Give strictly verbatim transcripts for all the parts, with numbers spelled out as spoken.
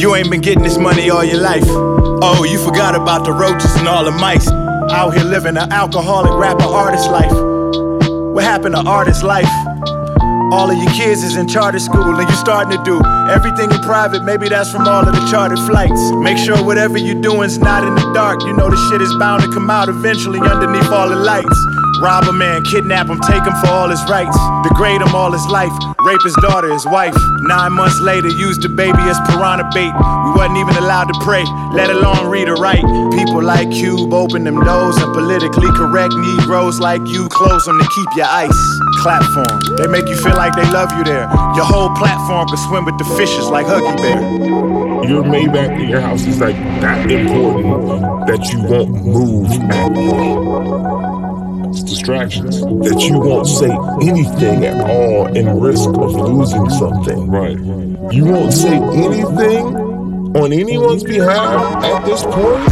You ain't been getting this money all your life. Oh, you forgot about the roaches and all the mice. Out here living an alcoholic rapper artist life. What happened to artist life? All of your kids is in charter school and you starting to do everything in private. Maybe that's from all of the chartered flights. Make sure whatever you doing's not in the dark. You know the shit is bound to come out eventually underneath all the lights. Rob a man, kidnap him, take him for all his rights. Degrade him all his life, rape his daughter, his wife. Nine months later, used the baby as piranha bait. We wasn't even allowed to pray, let alone read or write. People like Cube open them doors, and politically correct Negroes like you close them to keep your ice. Clap for them. They make you feel like they love you there. Your whole platform could swim with the fishes like Huggy Bear. Your Maybach in your house is like that important that you won't move at all. It's distractions. That you won't say anything at all in risk of losing something. Right. You won't say anything on anyone's behalf at this point.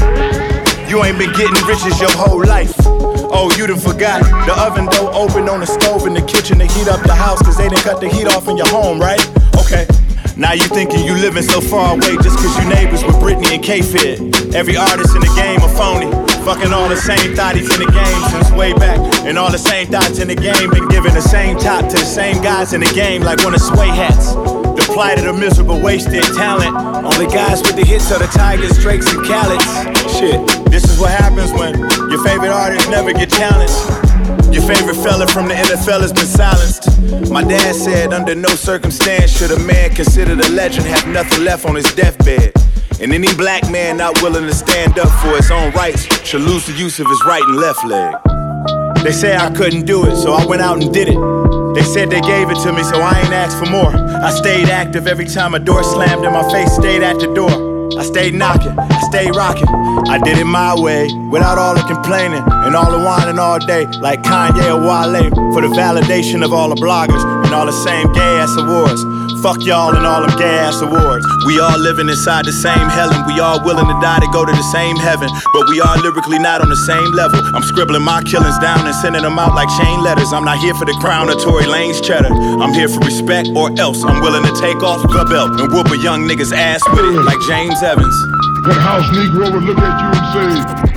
You ain't been getting riches your whole life. Oh, you done forgot. The oven door open on the stove in the kitchen to heat up the house, cause they done cut the heat off in your home, right? Okay. Now you thinking you living so far away just cause you neighbors with Britney and K-Fed. Every artist in the game a phony. Fucking all the same thotties in the game since way back. And all the same thoughts in the game been giving the same top to the same guys in the game like one of sway hats. The plight of the miserable wasted talent. Only guys with the hits are the Tigers, Drakes, and Khaled's. Shit, this is what happens when your favorite artists never get challenged. Your favorite fella from the N F L has been silenced. My dad said under no circumstance should a man considered a legend have nothing left on his deathbed. And any black man not willing to stand up for his own rights should lose the use of his right and left leg. They say I couldn't do it, so I went out and did it. They said they gave it to me, so I ain't asked for more. I stayed active every time a door slammed in my face, stayed at the door. I stayed knocking, I stayed rocking. I did it my way, without all the complaining and all the whining all day, like Kanye or Wale, for the validation of all the bloggers and all the same gay-ass awards. Fuck y'all and all them gay-ass awards. We all living inside the same hell and we all willing to die to go to the same heaven, but we all lyrically not on the same level. I'm scribbling my killings down and sending them out like chain letters. I'm not here for the crown or Tory Lanez cheddar. I'm here for respect or else I'm willing to take off the belt and whoop a young nigga's ass with it like James Evans. That house Negro would look at you and say,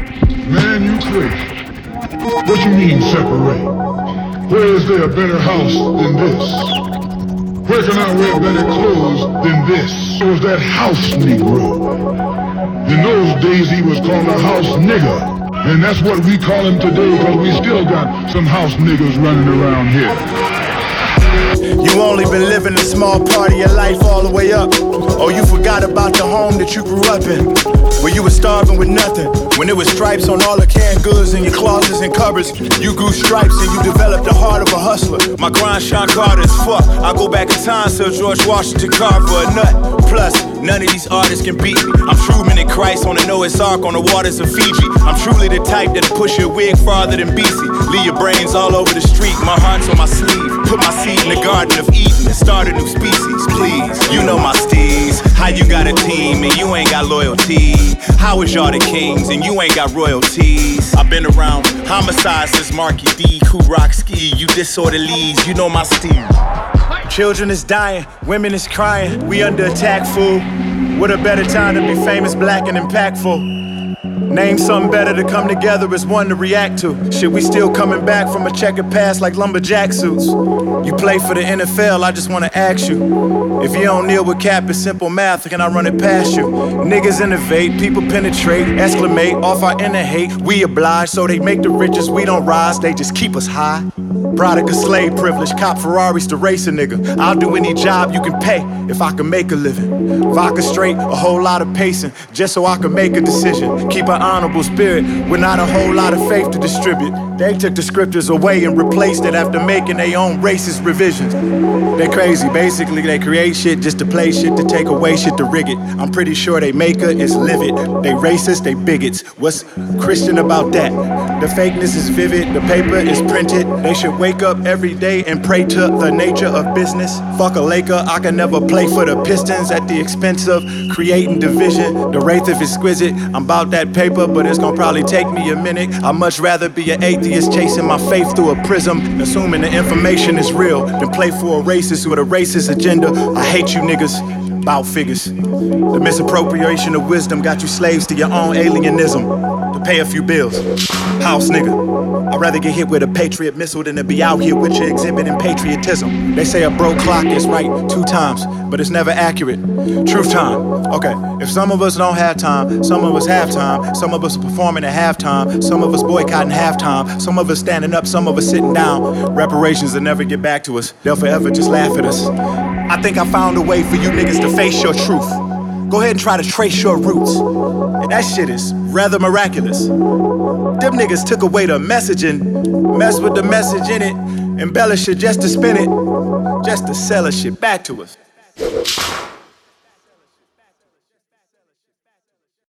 man, you crazy. What you mean separate? Where is there a better house than this? Where can I wear better clothes than this? So is that house Negro. In those days he was called a house nigger. And that's what we call him today, because we still got some house niggers running around here. You only been living a small part of your life all the way up. Oh, you forgot about the home that you grew up in, where you were starving with nothing. When there was stripes on all the canned goods in your closets and cupboards, you grew stripes and you developed the heart of a hustler. My grind Sean Carter as fuck. I go back in time so George Washington carved for a nut. Plus, none of these artists can beat me. I'm Truman and Christ on the Noah's Ark on the waters of Fiji. I'm truly the type that'll push your wig farther than B C. Leave your brains all over the street, my heart's on my sleeve. Put my seed in the Garden of Eden and start a new species, please. You know my steez, how you got a team and you ain't got loyalty. How is y'all the kings and you ain't got royalties? I've been around homicide since Marky D, Who Rock Ski, you disorderlies, you know my steez. Children is dying, women is crying, we under attack, fool. What a better time to be famous, black and impactful. Name something better to come together as one to react to. Shit, we still coming back from a checkered past like lumberjack suits. You play for the N F L, I just wanna ask you, if you don't kneel with cap, it's simple math, can I run it past you? Niggas innovate, people penetrate, exclamate off our inner hate. We oblige, so they make the richest, we don't rise, they just keep us high. Product of slave privilege, cop Ferraris to race a nigga. I'll do any job you can pay if I can make a living. Vodka straight, a whole lot of pacing, just so I can make a decision. Keep an honorable spirit with not a whole lot of faith to distribute. They took the scriptures away and replaced it after making their own racist revisions. They're crazy, basically they create shit just to play shit, to take away shit, to rig it. I'm pretty sure they maker is livid. They racist, they bigots. What's Christian about that? The fakeness is vivid, the paper is printed. They should wake up every day and pray to the nature of business. Fuck a Laker, I can never play for the Pistons at the expense of creating division. The wraith of exquisite, I'm about that paper, but it's gonna probably take me a minute. I'd much rather be an atheist chasing my faith through a prism, assuming the information is real, than play for a racist with a racist agenda. I hate you niggas. Bout figures. The misappropriation of wisdom got you slaves to your own alienism. To pay a few bills. House nigga. I'd rather get hit with a Patriot missile than to be out here with you exhibiting patriotism. They say a broke clock is right two times, but it's never accurate. Truth time. Okay, if some of us don't have time, some of us have time, some of us are performing at halftime, some of us boycotting halftime, some of us standing up, some of us sitting down. Reparations will never get back to us. They'll forever just laugh at us. I think I found a way for you niggas to face your truth. Go ahead and try to trace your roots. And that shit is rather miraculous. Them niggas took away the message and messed with the message in it, embellish it just to spin it, just to sell a shit back to us.